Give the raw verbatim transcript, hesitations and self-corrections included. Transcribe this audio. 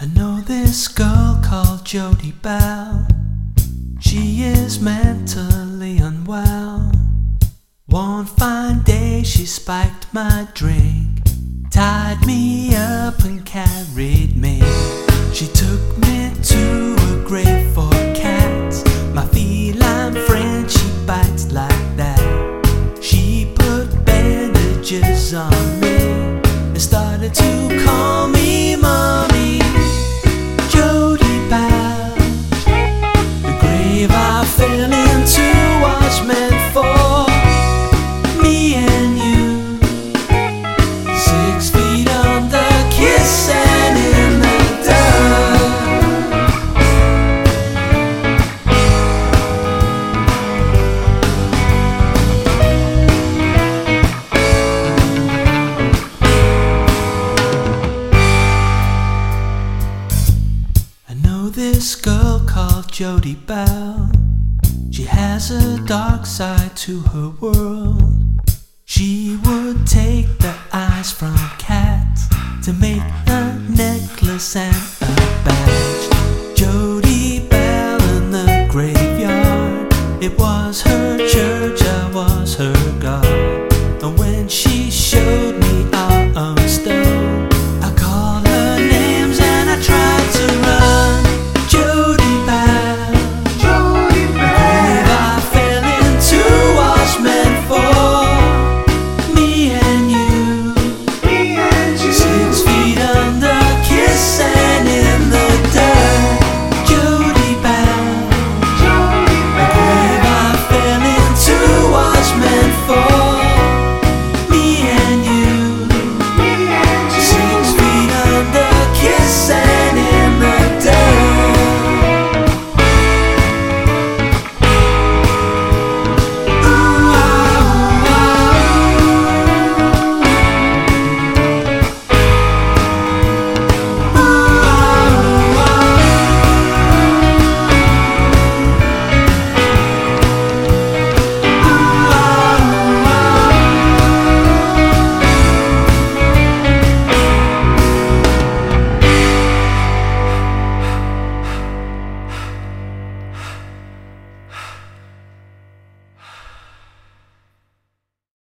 I know this girl called Jody Bell. She is mentally unwell. One fine day she spiked my drink, tied me up and carried me. She took me to a grave for cats. My feline friend, she bites like that. She put bandages on me and started to call me mommy. Jody Bell. The grave I fell into was meant for me and you. Six feet under, kissing in the dirt. I know this girl called Jody Bell. She has a dark side to her world. She would take the eyes from cats to make a necklace and